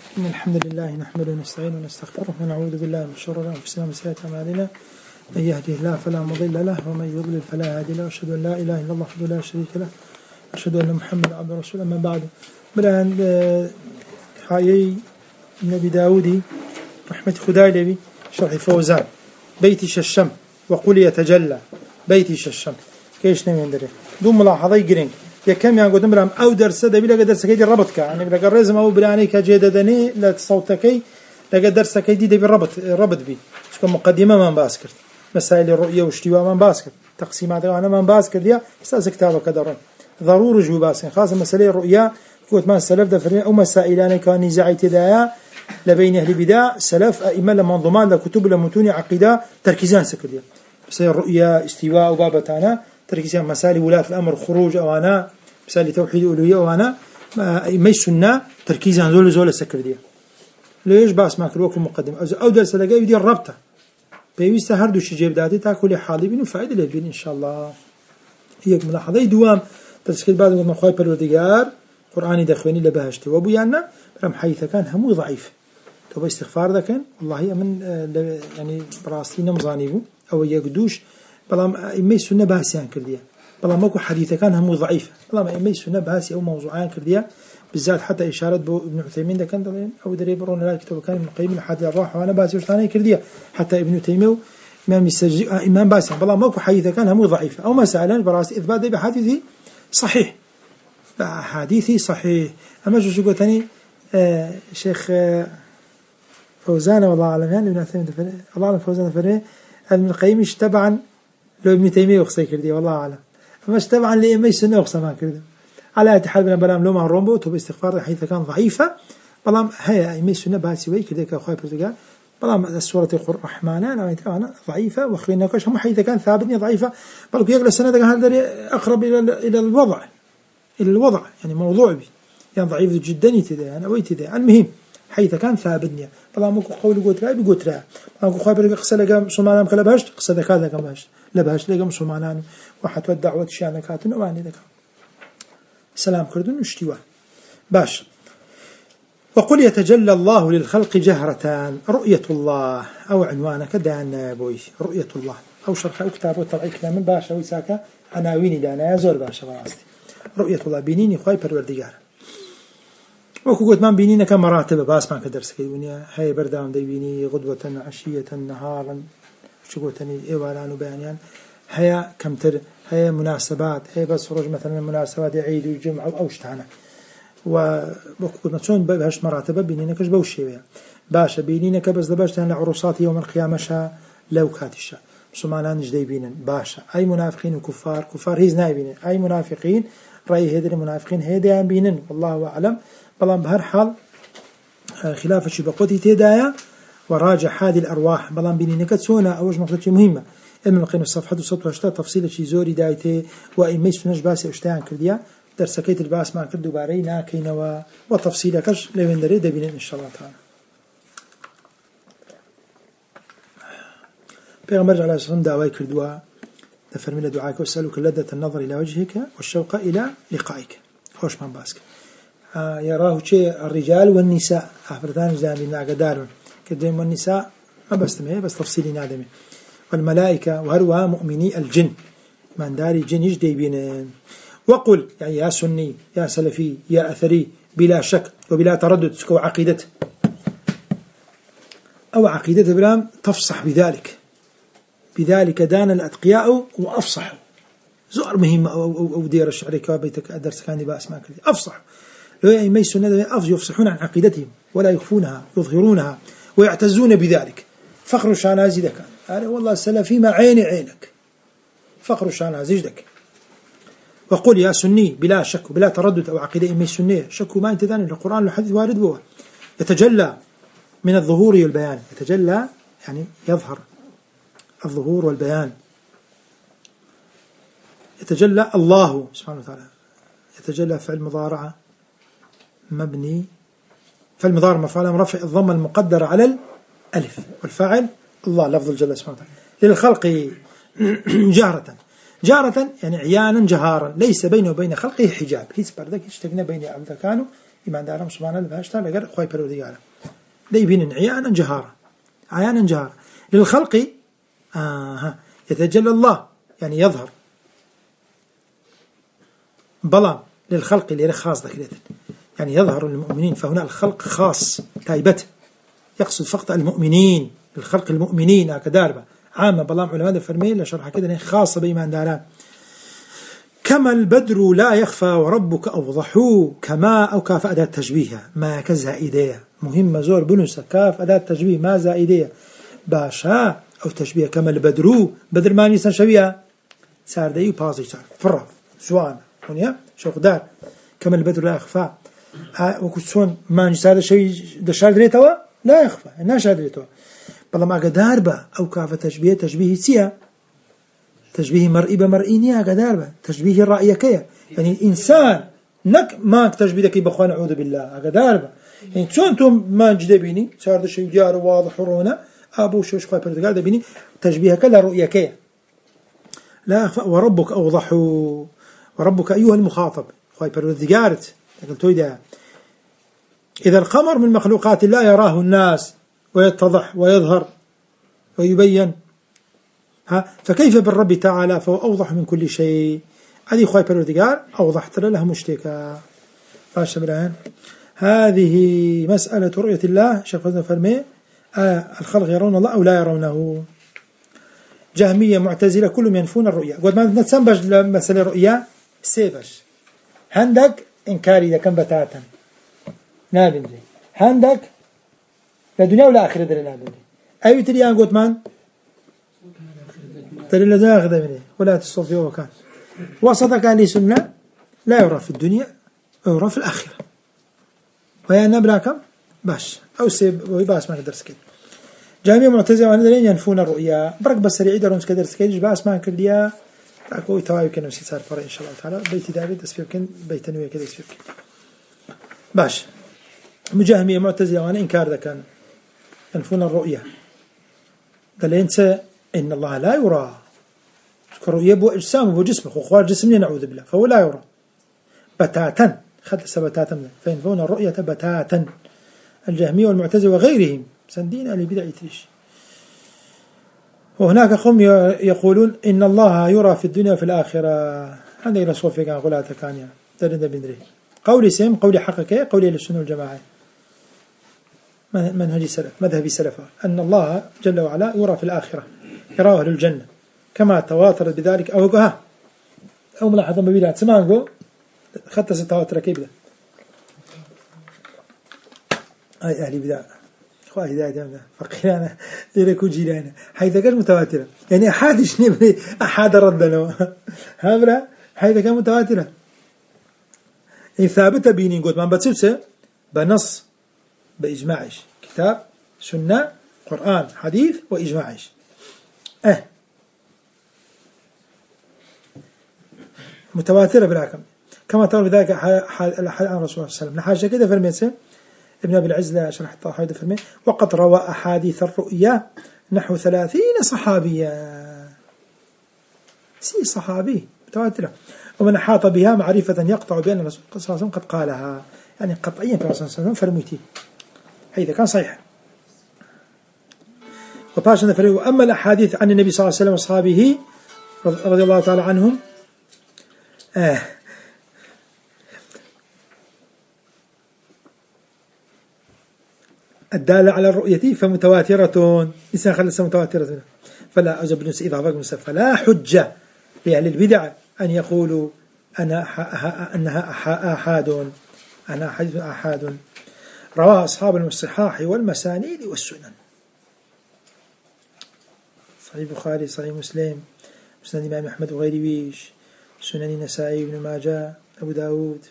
إن الحمد لله نحمده ونستعينه ونستغفره ونعوذ بالله من شرور أنفسنا وسيئات أعمالنا من يهده الله فلا مضل له ومن يضلل فلا هادي له وأشهد أن لا إله إلا الله وحده لا شريك له أشهد أن محمدا عبده ورسوله أما بعد بران حيي النبي داودي رحمة خداي لبي شرح فوزان بيتي ششم وقل يتجلى بيتي ششم كيش نمين دري دون ملاحظة يقرين يا كم يعني قدام برام أو درس ده بيلاقي درس كيدي ربطك يعني بيلاقي الرزم أو براني كجيدة دني لا تصوتكي لقى درس كيدي ده بالربط بي شكون مقدمة من باسكر مسائل الرؤية واشتواء من باسكر تقسيمات أنا من باسكر ديا استاذ كتابه كدرن ضروري جو باسكر خاصة مسألة الرؤية كنت ما السلف دفرين أو مسائل أنا كان نزاعي تدايا لبين أهل بدع سلف أئمة لمنظومات لكتب لمتون عقيدة تركيزان سكرية مسائل الرؤية استواء وبابتانا تركيزان مسائل ولاة الأمر خروج أوانا مسائل توحيد الألوهية أوانا ما السنة تركيزان زول سكرية ليش باس ما كروك المقدم أو درس لقى يدي الربطة بيوست هردو شجيب داتي تاكل حالي بينو فائدة لبين إن شاء الله هي ملاحظة دوام تسكيل بعد ما خايب بالوديار قرآني دخويني لبهشته وبيانا برم حيث كان همو ضعيف توبا استغفار ذا كان والله من يعني براستينا مزانيبو أو يقدوش بلام إمي سنة باسيان كرديا بلام ماكو حديث كان همو ضعيف بلام إمي سنة باسي أو موضوعان كرديا بالذات حتى إشارة ابن عثيمين ده كان أو دري برون لا كتاب كان ابن القيم الحادي الراحة وأنا باسي وثاني كرديا حتى ابن تيمية إمام السجي إمام باسي بلام ماكو حديث كان همو ضعيف أو مسألة براستي إثبات بحديثي صحيح حديثي صحيح أما شو قلت ثاني شيخ فوزان والله أعلم يعني ابن عثيمين الله أعلم فوزان فريه ابن القيم تبعا لو ابن تيمية وخصي كردي والله أعلم أما تبعا لإمي سنة وخصي ما كردي على اتحاد بنا بلام لو مع الرومبو تو باستغفار حيث كان ضعيفة بلام هي إمي سنة باسي وي كردي كأخوي برتقال بلام السورة الرحمن أنا ضعيفة وخلينا كش هم حيث كان ثابتني ضعيفة بل يقل السنة ده هذا أقرب إلى الوضع يعني موضوع بي يعني ضعيف جدا يتذا أنا ويتذا المهم حيث كان ثابتني طبعا ممكن قول قلت لا بيقول ترى ممكن خابر قصة لقى مسلمان كلا بهشت قصة كذا كم بهشت لا بهشت لقى مسلمان وحتى الدعوة شأن كاتن وعني ذاك سلام كردون اشتواء باش وقل يتجلى الله للخلق جهرة رؤية الله أو عنوانك دان بوي رؤية الله أو شرح أو كتاب وطبع كلام باشا ويساكا عناويني دانا يزور باشا براستي رؤية الله بينيني خواي پروردگار وكو قلت ما بينينا كمراتب باس ما كدرس كيونيا هاي بردان دي بيني غدوة عشية نهارا شو قلتني ايوالان وبيانيان هيا كمتر هيا مناسبات هيا بس رج مثلا مناسبات عيد وجمعة أو شتانا وكو قلت نتشون بهاش مراتب بينينا كش بوشي باشا بينينا كبس لباش تهنا عروسات يوم القيامة شا لو كاتشا مسلمان نجدي بينن باشا أي منافقين وكفار كفار هيز نايبينن أي منافقين رأي هيدر المنافقين هيديان بينن والله أعلم بلان بهر حال خلافة شبقوتي تدايا وراجع هذه الأرواح بلان بيني نكتسونا أوج نقطة مهمة علم القيم الصفحة وصوت واشتاء تفصيل شي زوري دايته وإميس فنش باسي اشتاعن كرديا درسكيت الباس ما كردو بارينا كينوا وتفصيل كش لمن دريد بينن إن شاء الله تعالى بيغمرج على سلام دعواي كردوا نفرمي لدعاك واسألك لذة النظر إلى وجهك والشوق إلى لقائك خوش من باسك يراه شيء الرجال والنساء أفرتان زامين أقدارون كدهم والنساء ما بستمه بس تفصيلي نادمه والملائكة وهروها مؤمني الجن من داري جن يجدي بين وقل يعني يا سني يا سلفي يا أثري بلا شك وبلا تردد سكو عقيدته أو عقيدته برام تفصح بذلك دان الأتقياء وأفصحوا زور مهمة أو دير الشعري كابيتك أدرس كاني بأسماء كذي أفصح لو يمي السنة يفصحون عن عقيدتهم ولا يخفونها يظهرونها ويعتزون بذلك فخر الشانازي ذاك أنا والله السلفي ما عينك فخر الشانازي ذاك وقل يا سني بلا شك وبلا تردد أو عقيدة يمي السنة شك ما أنت ذاني القرآن الحديث وارد بوه يتجلى من الظهور والبيان يتجلى يعني يظهر الظهور والبيان يتجلى الله سبحانه وتعالى يتجلى فعل مضارعة مبني فعل مضارع مفعول مرفع الضمة المقدرة على الألف والفاعل الله لفظ الجلال سبحانه وتعالى للخلق جارة يعني عيانا جهارا ليس بينه وبين خلقه حجاب هيس بردك يشتغنا بين عبد كانوا إيمان دارا مسلمان بهشتا لقر خوي بروديالا ديبين عيانا جهارا للخلق يتجلى الله يعني يظهر بلا للخلق اللي خاص ذكرت يعني يظهر للمؤمنين، فهنا الخلق خاص تايبته يقصد فقط المؤمنين، الخلق المؤمنين كداربة عامة بلام علماء فرمين لشرح كده خاصة بإيمان داران. كما البدر لا يخفى وربك أوضحوا، كما أو كاف أداة تشبيه ما كزائدية مهمة زور بنسة كاف أداة تشبيه ما زائدية باشا أو تشبيه كما البدر بدر ما نيسان شبيه سار ديو بازي سار فرق سوان هنا شوق دار كما البدر لا يخفى وكسون ما نسار شيء دشار دريتوا لا يخفى الناس دريتوا بلا ما قداربة أو كاف تشبيه سيا تشبيه مرئي بمرئينيا قداربة تشبيه الرأي كيا يعني الإنسان نك ما تشبيه كي بخوان أعوذ بالله قداربة يعني شونتم ما جدبيني صار شيء جار واضح ورونا أبو شوش خوي برتقال دبيني تشبيه كلا رؤيا كيا لا يخفى وربك أوضح وربك أيها المخاطب خوي برتقالت قلت ده إذا القمر من مخلوقات الله يراه الناس ويتضح ويظهر ويبين فكيف بالرب تعالى فهو أوضح من كل شيء. هذه خوي بروديغار أوضحت له مشتكى فاش برهان. هذه مسألة رؤية الله شيخ فوزان فرمي الخلق يرون الله أو لا يرونه. جهمية معتزلة كلهم ينفون الرؤية. قد ما نتسنبج لمسألة الرؤية سيبش عندك إنكاري إذا كان بتاتا نابن زي عندك لا دنيا ولا آخرة دل نابن أي تريان قد من دل لا آخرة منه ولا تصفيه وكان وسطك عليه سنة لا يرى في الدنيا ويرى في الآخرة ويا نبلاكم باش أو سيب ويباس ما قدر سكت. جميع معتزلة وندرين ينفون الرؤيا برك بس ريعي درون سكدر سكيج باس ما كرديا تاكو تواي كنا نسي صار فرق إن شاء الله تعالى بيت داود اسفير كن بيت نوية كده اسفير كن باش. مجاهمية معتزلة وانا إنكار ذا كان ينفون الرؤيا دلينسى إن الله لا يرى الرؤيا بو أجسامه بو جسمه وخوار جسمه نعوذ بالله فهو لا يرى بتاتا خد سبتاتا فينفون الرؤية بتاتا. الجهمية والمعتزلة وغيرهم سندين اللي بدأ يتريش. وهناك قوم يقولون إن الله يرى في الدنيا وفي الآخرة. هذا إلى صوفي كان قولها تكانيا ترد بندري قولي سيم قولي حقيقي قولي للسنة والجماعة منهج سلف مذهبي سلفا أن الله جل وعلا يرى في الآخرة يراه للجنة كما تواتر بذلك أو ملاحظة مبيلات سمعنقو خطة ستواتر كيف ده أي أهلي بدأ خواهي دائما فقيرانا ليركو جيلانا حيث كان متواترة يعني أحد يشنبني أحد ردنا هابرا حيث كان متواترة إن ثابتة بيني قلت ما بتسبسه بنص بإجماعش كتاب سنة قرآن حديث وإجماعش متواترة بالحكم كما ترى بذلك الأحد عن رسول الله صلى الله عليه وسلم نحاجة كده فرميته ابن أبي العز لا شرح الطاحوية فرمي وقد روى أحاديث الرؤيا نحو 30 صحابيا صحابي متواترة ومن أحاط بها معرفة يقطع بأن الرسول صلى الله عليه وسلم قد قالها يعني قطعيا في الرسول صلى الله عليه وسلم فرميتي هذا كان صحيح. وباشنا فرمي وأما الأحاديث عن النبي صلى الله عليه وسلم وأصحابه رضي الله تعالى عنهم الدالة على الرؤية فمتواترة إنسان خلص متواترة فلا أجب نفس إضافة فلا حجة لأهل البدع أن يقولوا أنها أحاد أنا حديث أحاد رواه أصحاب الصحاح والمسانيد والسنن صحيح البخاري صحيح مسلم مسند الإمام أحمد وغير ويش سنن النسائي بن ماجه أبو داود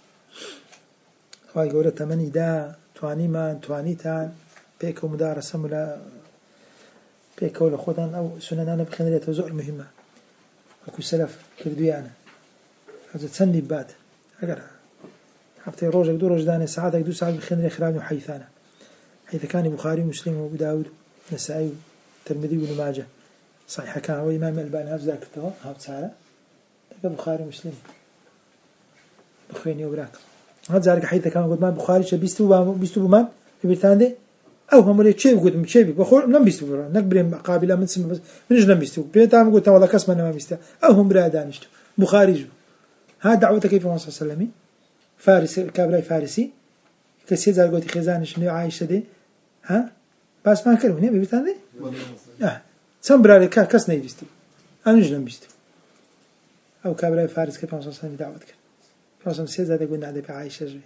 خواهي قولة تمني دا تواني ما تواني تان بيكو مدارسة ملا بيكو لخوتان أو سنن أنا بخير توزع مهمة أكو سلف كردوي أنا هذا تسني بات أقرأ حتى روجك دو رجداني ساعاتك دو ساعات بخير إخراني وحيثانا حيث كان البخاري ومسلم وأبو داود نسائي والترمذي بن ماجه صحيح كان هو إمام الألباني هذا ذاكرته هذا سارة البخاري ومسلم بخيني وبراك هذا ذلك حيث كان قد ما بخاري بيستو بمان ببرتاندي أو هم اللي شيء قد شيء بخور لم بيستو نقبل قابلة من سم من جنب بيستو بيتام قلت والله كسمة ما بيستو أو هم برادانشتو بخاري جو هذا دعوة كيف ما صلى الله عليه وسلم فارس كابلاي فارسي كسيد زال قلت خزانش من عايشة دي ها بس ما كلوا هنا ببرتاندي سام برادي كسنة بيستو أنا جنب بيستو أو كابلاي فارس كيف ما صلى الله عليه وسلم دعوة كذا فصل سيد هذا قلنا عليه بعائشة جوي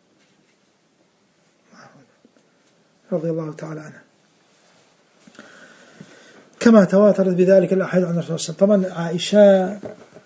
رضي الله تعالى عنها كما تواترت بذلك الأحاديث عن الرسول صلى الله عليه وسلم. طبعا عائشة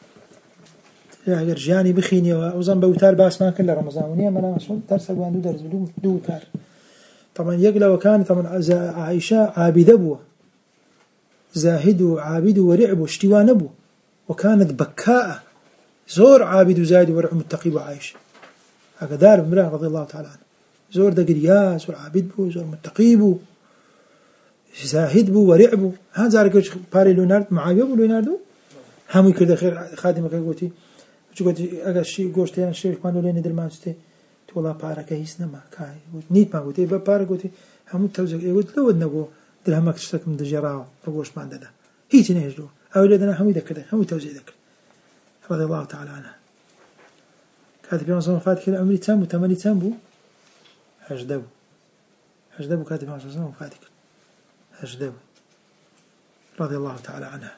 رجاني بخيني وأوزن بوتار باس ما كل رمضان ونيا ملا مسؤول درس وان درس دو تار طبعا يقلا وكان طبعا عائشة عابدة بوه زاهد وعابد ورعب واشتوان بوه وكانت بكاء زور عابد وزاهد ورع متقي وعائشة هكذا دار امرأة رضي الله تعالى عنه زور دقرياس زور عابد بو زور متقي بو زاهد بو ورع بو هذا ذلك باري ليوناردو معاوية بو ليوناردو همي كده خير خادمك قوتي اگر شي گوشتيان شي كانو لين درمانستي والله بارك هيس نما كاي نيت ما قلت بارك قلت هم توزع قلت لو ودنغو درهمك تشتك من دجراو بغوش ما عندها هيك نهجو اولادنا هم يذكر هم توزيع ذكر رضي الله تعالى عنها كاتب يوم صنع فاتك عمري تام وتمني تام بو هجدبو كاتب يوم صنع فاتك هجدبو رضي الله تعالى عنها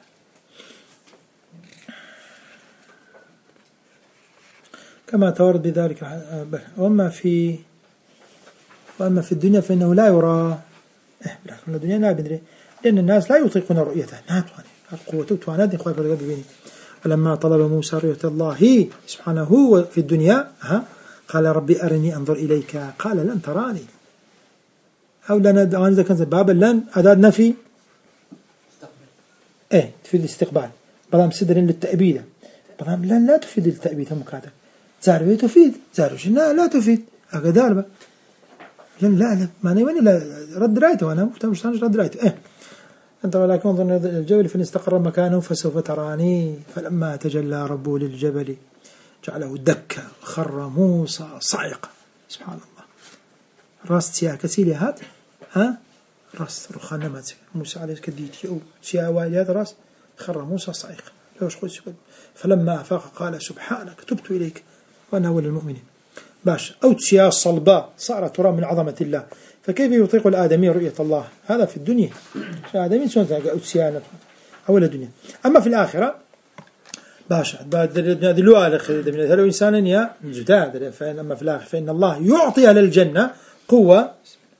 كما تورد بذلك وأما في الدنيا فإنه لا يرى لكن الدنيا لا بندري لأن الناس لا يطيقون رؤيته القوة توانات إخوة بالغبين ولما طلب موسى رؤية الله سبحانه في الدنيا قال ربي أرني أنظر إليك قال لن تراني أو لنا إذا كان بابا لن أداة نفي تفيد الاستقبال بلام صدر للتأبيد بلام لن لا تفيد التأبيد مكاتب زاربي تفيد زاربي لا تفيد أقدار لا ما نيواني لا رد رايته وأنا مش رد رايته أنت ولكن انظر الجبل فإن استقر مكانه فسوف تراني فلما تجلى ربه للجبل جعله دكا خر موسى صعقا سبحان الله راس تيا كسيلي هات راس رخانة ما موسى عليه كديتي أو تيا والي هذا راس خر موسى صعقا لوش قلت فلما أفاق قال سبحانك تبت إليك وأنا أول المؤمنين باش أو تيا صلباء صار ترى من عظمة الله فكيف يطيق الآدمي رؤية الله هذا في الدنيا الآدمي سنة أو تيا أول الدنيا أما في الآخرة باشا بعد دلوا على خير هلو إنسان يا جداد فإن أما في الآخرة فإن الله يعطي أهل الجنة قوة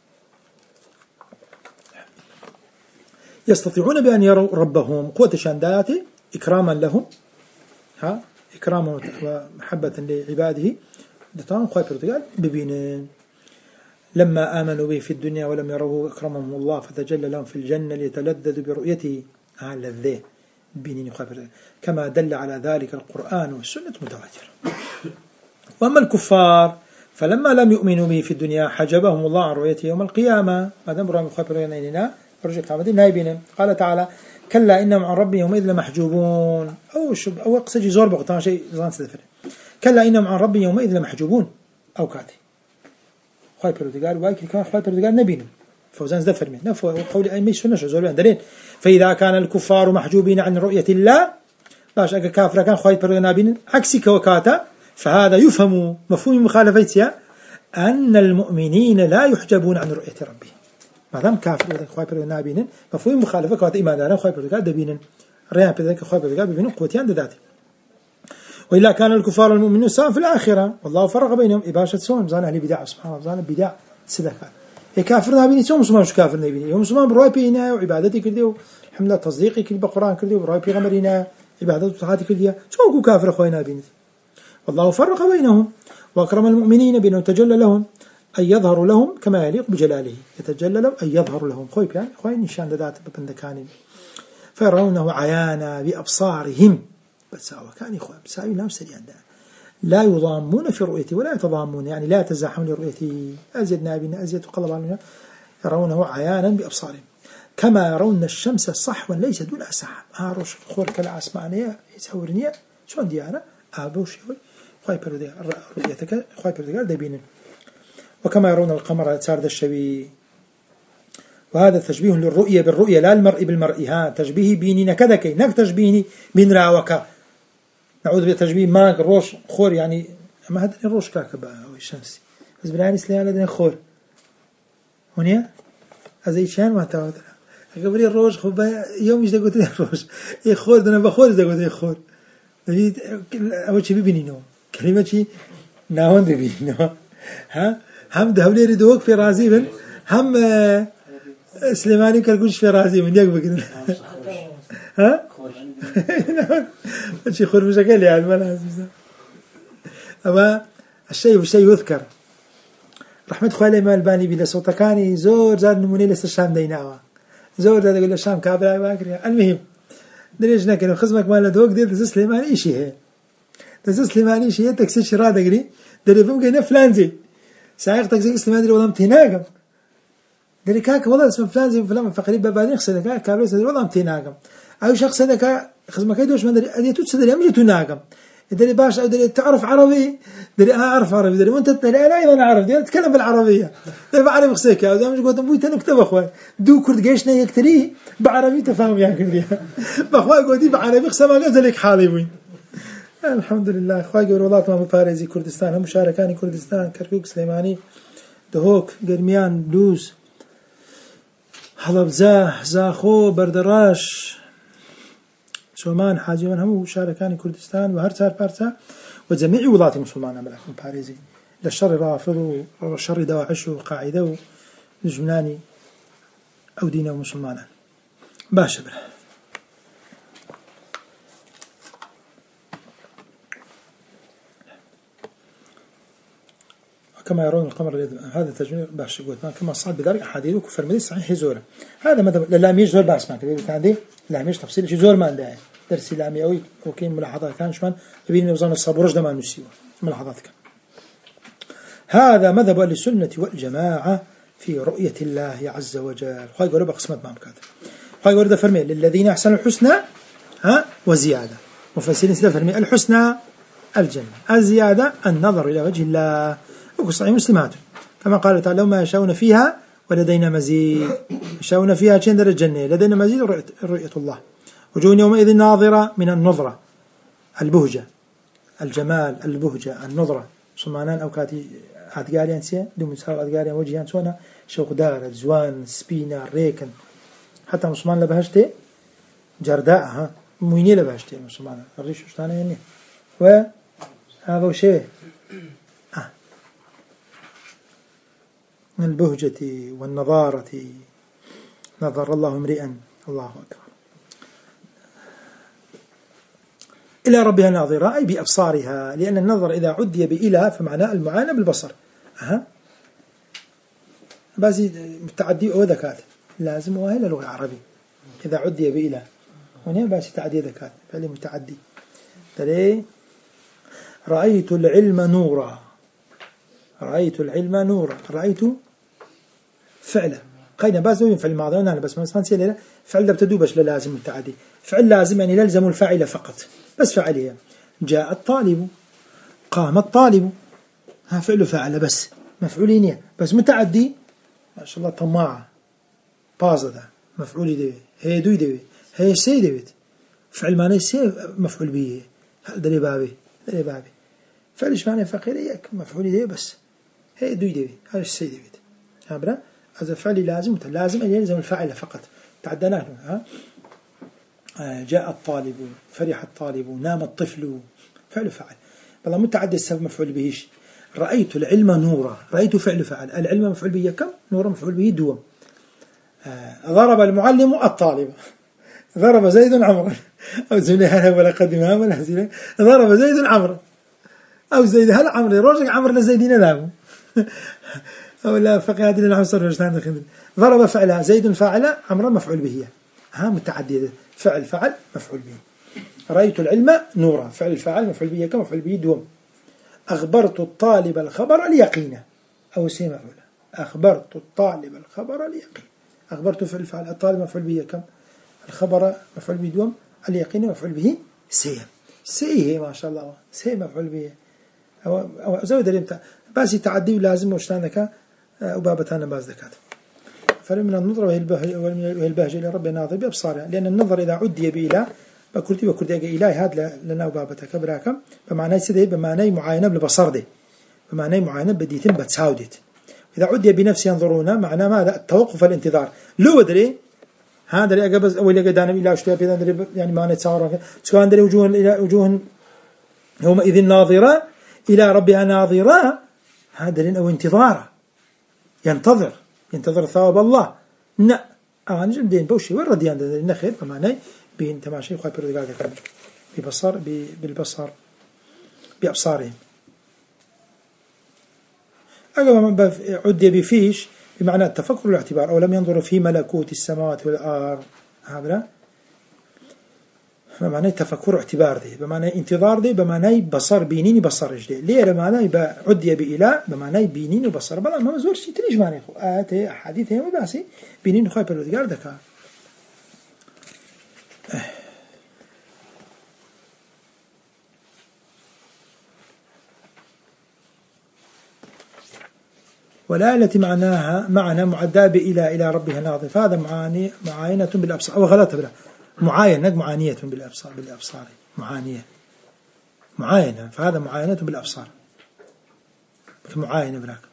يستطيعون بأن يروا ربهم قوة شانداته إكراما لهم إكراما ومحبة لعباده دتان خايف الرجال ببين لما آمنوا به في الدنيا ولم يروه أكرمهم الله فتجلى لهم في الجنة ليتلذذوا برؤيته على الذي بينين خايف الرجال كما دل على ذلك القرآن والسنة متواترة. وأما الكفار فلما لم يؤمنوا به في الدنيا حجبهم الله عن رؤيته يوم القيامة هذا مرام خايف الرجال رجع قامدين نايبين قال تعالى كلا إنهم عن ربهم يومئذ لمحجوبون أو قصدي زور بقطان شيء زان سدفر كلا إنهم عن ربهم يومئذ لمحجوبون أو كاتي خايف الرجال وايك كان خايف الرجال نبينا فوزان زدفر من نفوا وقول أي ميش سنة زور عندنا فإذا كان الكفار محجوبين عن رؤية الله باش أجا كافر كان خايف الرجال نبينا عكسي كوكاتا فهذا يفهم مفهوم مخالفتها أن المؤمنين لا يحجبون عن رؤية ربهم ما دام كافر خايف الرجال نبينا مفهوم مخالفة كوات إيماننا خايف الرجال دبينا ريان بذلك خايف الرجال بينهم قوتيان ذاته وإلا كان الكفار المؤمنون سواء في الآخرة والله فرق بينهم إباشة سوهم زان أهل بدع سبحان الله زان بدع سدكا كافر نبيني سوهم مسلمان مش كافر نبيني يوم مسلمان برواي بينا وعبادتي كردي وحمد تصديقي كل بقرآن كردي وبرواي بيغمرنا عبادات وطاعات كردي شو كافر أخوي نبيني والله فرق بينهم وأكرم المؤمنين بأنه تجلى لهم أن يظهر لهم كما يليق بجلاله يتجلى لهم أن يظهر لهم خوي يعني خوي نشان ذات بندكاني فيرونه عيانا بأبصارهم بس كان إخوة بساوي نام سريان لا يضامون في رؤيتي ولا يتضامون يعني لا يتزاحمون لرؤيتي أزيد نابنا أزيد قلب علينا يرونه عيانا بأبصارهم كما يرون الشمس صحوا ليس دون سحاب هاروش خور كلا أسمعنية يسورنية شون ديانا أبوش خواهي بردقار رؤيتك خواهي بردقار دبين. وكما يرون القمر سارد الشبي، وهذا تشبيه للرؤية بالرؤية لا المرء بالمرء. ها تشبيه بيني نكذا كي نك تشبيهني بين راوكا، نعوذ بتشبيه ماك روش خور يعني ما هذا الروش كاكبا أو الشمس بس بناني سليان لدينا خور هونيا هذا شان ما تعود قبل الروش خبا يوم يجي قلت لي الروش يخور دنا بخور إذا قلت يخور نجيت أول شيء بيني نو كلمة شيء ناون بيني نو. ها هم دهولي ردوك في رازي من هم سليماني كرقوش في رازي من يقبل كده. ها شيء خور مشكلة يعني ما لازم. أما الشيء بالشيء يذكر. رحمة خوالي ما الباني بلا صوت كاني زور زار نموني لسه الشام ديناوا زور ده يقول الشام كابلا باكر. المهم دريش نكني خصمك مال دوق دير دز سليماني شيء هي دز سليماني شيء تكسي شراد أجري دري فم كنا فلان زي سايق تكسي سليماني والله متناقم دري كاك والله اسمه فلان زي فلان فقريب ببادين خسنا كاك كابلا سدري والله متناقم أو شخص هذا كا خصمك يدوش من دري أدي تسدري أمجي تناقم دري باش أو دري تعرف عربي دري أنا أعرف عربي دري وأنت دري أنا أيضا أعرف دري أتكلم بالعربية دري بعرف خسيك أو دام قلت أبوي تنكتب أخوان دو كرد جيشنا يكتري بعربي تفهم يعني كردي بأخوان قلتي بعربي خسما غزلك حالي وين. الحمد لله أخوان جورولات ما باريزي كردستان هم مشاركاني كردستان كركوك سليماني دهوك قرميان دوز حلب زاخو بردراش سلمان حاجيان هم مشاركان كردستان وهرتار بارتا وجميع ولايات المسلمان أملاك باريزي للشر رافض والشر دواعش وقاعدة وجناني أو دين ومسلمان باشا بله. كما يرون القمر هذا تجميل باش قلت كما صعد بذلك أحاديث وكفر مدي صحيح زورة هذا مذهب لا ميش زور باس ما كذا عندي لا ميش تفصيل شيء زور ما عنده درس لامي أوي وكين ملاحظات كان شمان يبين نظام الصبر رجل ما نسيوه ملاحظات كان. هذا مذهب أهل السنة والجماعة في رؤية الله عز وجل. خاي يقول بقسمة ما مكاتب خاي يقول ده فرمي للذين أحسنوا الحسنى ها وزيادة مفسرين سيدا فرمي الحسنى الجنة الزيادة النظر إلى وجه الله وصحيح مسلمات كما قال تعالى ما يشاءون فيها ولدينا مزيد يشاءون فيها شندر الجنة لدينا مزيد رؤية الله وجوه يومئذ ناظرة من النظرة البهجة الجمال البهجة النظرة سمعنان أوقاتي أدقاريان سيا دوم يسحب أدقاريان وجهان سونا شوق دار زوان سبينا ريكن حتى مسلمان لبهجته جرداء ها مويني لبهجته مسلمان الريش وشتانا يعني وهذا شيء من البهجة والنظارة نظر الله امرئا الله أكبر إلى ربها ناظرة أي بأبصارها لأن النظر إذا عدي بإله فمعناه المعاناة بالبصر بازي متعدي أو ذكاء لازم وهي لغة عربي إذا عدي بإله هنا بازي تعدي ذكاء فعلي متعدي ترى رأيت العلم نورا رأيت العلم نورا رأيت فعلا قينا باز ينفع الماضي أنا بس ما اسمع سيلة فعل ده بتدوبش لازم متعدي فعل لازم يعني يلزم الفاعل فقط بس فعليا جاء الطالب قام الطالب ها فعل فاعل بس مفعولين بس متعدي ما شاء الله طماعة باز ده مفعول ده هي دوي ده هي سي ده فعل معناه سي مفعول به دري بابي فعل إيش معناه فقير يك مفعول ده بس هي دوي ده هذا السي ده هبرا هذا فعل لازم أن يلزم الفاعل فقط تعدناه جاء الطالب فرح الطالب نام الطفل فعل فعل والله متعدي السبب مفعول بهش رأيت العلم نورا رأيت فعل فعل العلم مفعول به كم نورا مفعول به دوم ضرب المعلم الطالب ضرب زيد عمرا أو زينها ولا قدمها ولا زينها ضرب زيد عمرا أو زيد هل عمري رجع عمر لزيدين لابو أو لا فقه هذه اللي صار وجدان ضرب فعلها زيد فاعل عمرا مفعول به ها متعدد فعل فعل مفعول به رأيت العلم نورا فعل فعل مفعول به كم مفعول به دوم أخبرت الطالب الخبر اليقين أو سيما أولى أخبرت الطالب الخبر اليقين أخبرت فعل فعل الطالب مفعول به كم الخبر مفعول به دوم اليقين مفعول به سي ما شاء الله سي مفعول به أو زود الإمتى بس تعدي ولازم وشتانك وبابتان باز ذكات. فمن النظر وهي البهجة إلى رب ناظر بأبصارها، لأن النظر إذا عدي بإله بكرتي إلهي هذا لنا وبابتك براكم بمعنى سده بمعنى معاينة بالبصر ده، بمعنى معاينة بديتم بتساودت. إذا عدي بنفس ينظرون معنى ماذا؟ التوقف الانتظار. لو بدري هذا اللي أجابز أول اللي قدانا إلى أشتيا بيدان يعني ما نتصور سواء دري وجوه إلى وجوه يومئذ ناظرة إلى ربها ناظرة، هذا لين أو انتظاره ينتظر ثواب الله. لا أنا جمدين بوشي والرديان ده النخيل بمعنى بين تماشي خايف الرجال كمان ببصر بالبصر بأبصارهم. أجمع عدي بفيش بمعنى التفكر والاعتبار، أو لم ينظر في ملكوت السماوات والأرض، هذا بمعنى تفكر واعتبار ده، بمعنى انتظار ده، بمعنى بصر بينين بصر جدي. ليه بمعنى يبقى عدي بإله بمعنى بينين وبصر، بلا ما مزور شيء تريج معنى آيات حديث هم باسي بينين خايف الرجال دكا. ولا التي معناها معنى معدى إلى ربها ناظر، فهذا معاينة بالأبصار أو غلط بلا معاينة معانية بالأبصار معاينة فهذا معاينة بالأبصار معاينة براك.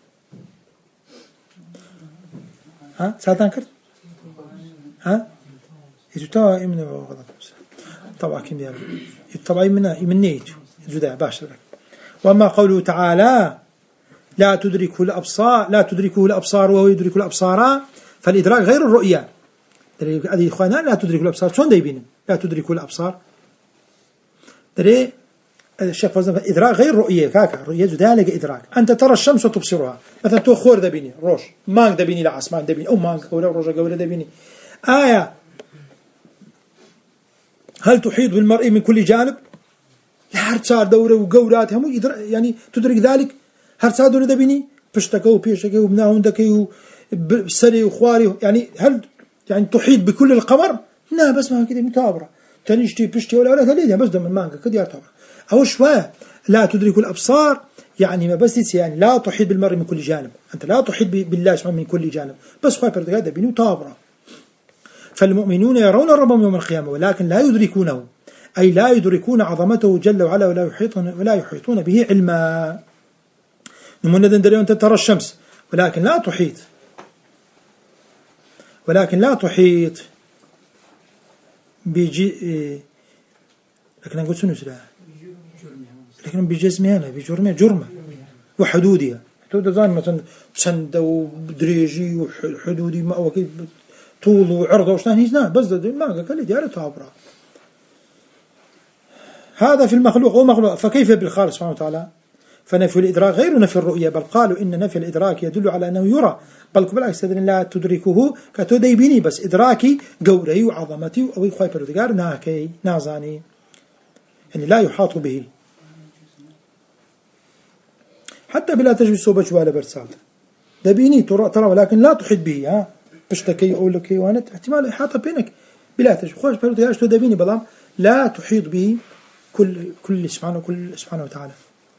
ها ساتان كرت ها يجتوا من غلط طبعا كم يعمل طبعا من نيج جدا باش براك. وما قوله تعالى لا تدركه الأبصار وهو يدرك الأبصار، فالإدراك غير الرؤية. هذه إخوانا لا تدرك الأبصار شلون دايبين لا تدرك الأبصار دري الشيخ فوزان إدراك غير رؤية كاكا رؤية ذلك إدراك. أنت ترى الشمس وتبصرها مثلا تو خور دبيني روش مانك دبيني لعسمان دبيني أو مانك ولا روجا قولا دبيني آية. هل تحيط بالمرء من كل جانب؟ لا هرتسار دورة وقولات هم يعني تدرك ذلك هرتسار دورة دبيني بشتكوا وبيشتكوا وبناهم دكيوا بسري وخواري، يعني هل يعني تحيط بكل القمر؟ لا بس ما كده متابرة تنشتي بشتي ولا ثلاثة بس دم المانجا كده يرتبط أو شوية. لا تدرك الأبصار يعني ما بس يعني لا تحيط بالمرء من كل جانب، أنت لا تحيط بالله سبحانه من كل جانب بس خايف هذا بينه تابرة. فالمؤمنون يرون ربهم يوم القيامة ولكن لا يدركونه، أي لا يدركون عظمته جل وعلا ولا يحيطون به علما. نمونا دندريون ترى الشمس ولكن لا تحيط بيجي لكن نقول شنو سلا لكن بجسمها لا بجرمه وحدودها حدود زين مثلا سند ودريجي وحدودي ما هو طول وعرض وشان هنا بس ما قال ديار تعبره. هذا في المخلوق ومخلوق، فكيف بالخالق سبحانه وتعالى؟ فنفي الإدراك غير نفي الرؤية، بل قالوا إن نفي الإدراك يدل على أنه يرى، بل بالعكس لا تدركه كتديبيني بس إدراكي قوري وعظمتي أو خايف الرجال ناكي نازاني يعني لا يحاط به حتى بلا تجوز صوبة ولا برسال دبيني ترى ولكن لا تحيط به. ها بشتكي أقول لك وانا احتمال إحاطة بينك بلا تجوز خوش بالرجال تدبيني بلام لا تحيط به كل سبحانه وتعالى.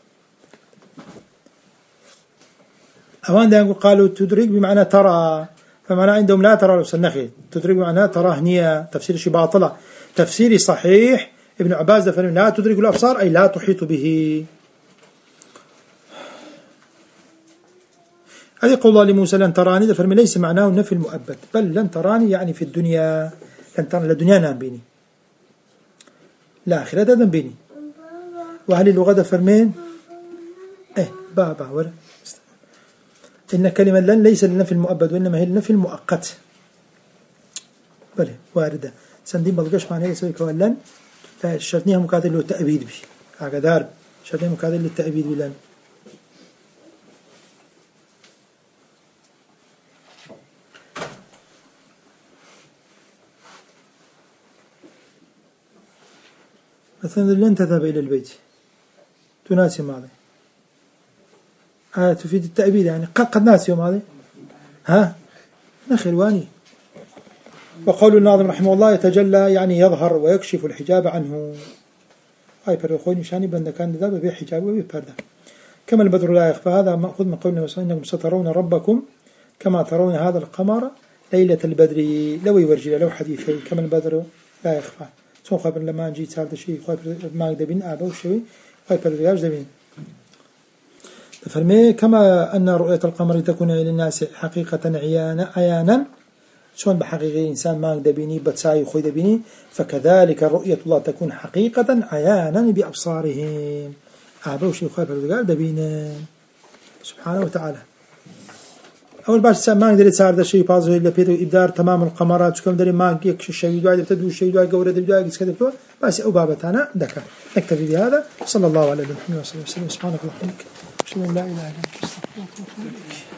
أوان ده قالوا تدرك بمعنى ترى، فمعنى عندهم لا ترى النخي تدرك بمعنى ترى هنية تفسير شيء باطلة. تفسيري صحيح ابن عباس ده فلم لا تدرك الأبصار أي لا تحيط به. هذه قول الله لموسى لن تراني ده فلم ليس معناه النفي المؤبد، بل لن تراني يعني في الدنيا، لن تراني للدنيا نام بيني لا آخرة ده بيني. وهل اللغة ده فرمين بابا ولا إن كلمة لن ليس للنفي المؤبد وإنما هي للنفي المؤقت. بله واردة سندين بلقش معناه يسوي كون لن فشرطنيها مكاتل للتأبيد به هكذا شرطنيها مكاتل للتأبيد بلن. مثلا لن تذهب إلى البيت تناسي ماذا تفيد التأبيد يعني قد ناسي ماذا نخلواني. وقول الناظم رحمه الله يتجلى يعني يظهر ويكشف الحجاب عنه. هاي برخوني شاني بند كان ذا بحجاب وبپردة. كما البدر لا يخفى، هذا مأخوذ من قوله إنكم سترون ربكم كما ترون هذا القمر ليلة البدر. لو يورجي لو حديثي كما البدر لا يخفى سو خبر لما نجي هذا الشيء ما دبين أبا وشوي خبر دبين. فرمي كما أن رؤية القمر تكون للناس حقيقة عيانا شون بحقيقة إنسان ما دبيني بتساي خوي دبيني، فكذلك رؤية الله تكون حقيقة عيانا بأبصارهم أبا وشوي خبر دبين سبحانه وتعالى. أول باش ما نقدر يصير هذا الشيء بازه إلا بيته إبدار تمام القمرات شكل دري ما يكش الشيء واحد تدو الشيء واحد جورة الواحد كذا بس أو بابتنا ذكر نكتفي بهذا. صلى الله على محمد وصلى الله عليه وسلم. سبحانك اللهم وبحمدك أشهد أن لا إله إلا أنت أستغفرك وأتوب إليك.